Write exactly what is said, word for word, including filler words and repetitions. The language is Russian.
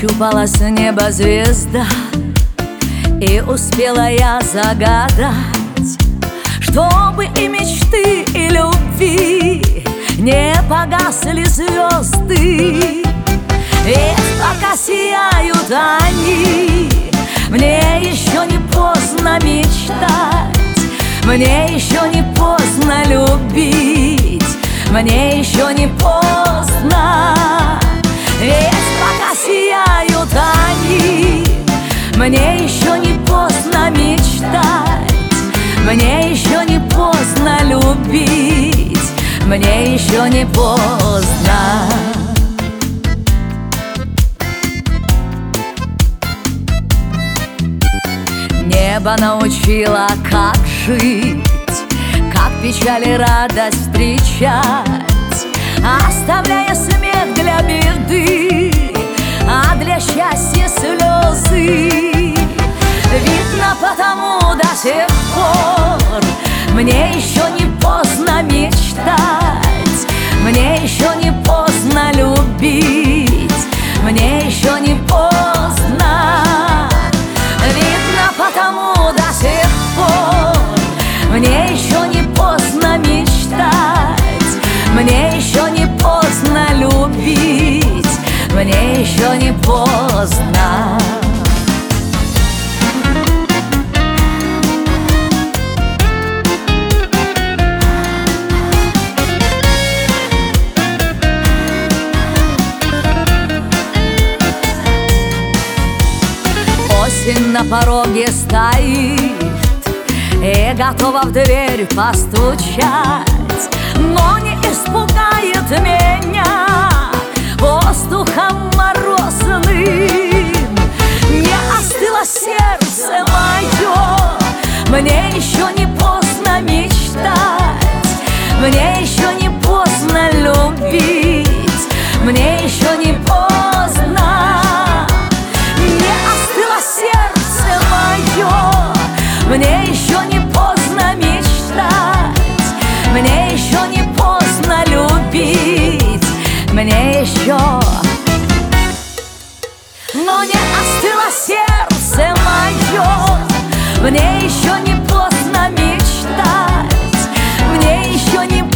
Нащупала с неба звезда, и успела я загадать, чтобы и мечты, и любви не погасли звезды. Ведь пока сияют они, мне еще не поздно мечтать, мне еще не поздно любить, мне еще не поздно. Ведь пока сияют они, мне еще не поздно мечтать, мне еще не поздно любить, мне еще не поздно. Небо научило, как жить, как печаль и радость встречать, оставляя смех для беды, а для счастья слезы. Видно, потому до сих пор мне еще не поздно мечтать, мне еще не поздно любить, мне еще не поздно. Видно, потому до сих пор мне еще не поздно мечтать, мне еще не поздно любить, мне еще не поздно. Осень на пороге стоит и готова в дверь постучать, но не испугает меня воздухом морозным. Не остыло сердце мое, мне еще не поздно мечтать, мне еще не поздно любить, мне еще не поздно. Не остыло сердце мое, мне еще не поздно мечтать, мне еще не поздно любить, мне еще. Но не остыло сердце мое, мне еще не поздно мечтать, мне еще не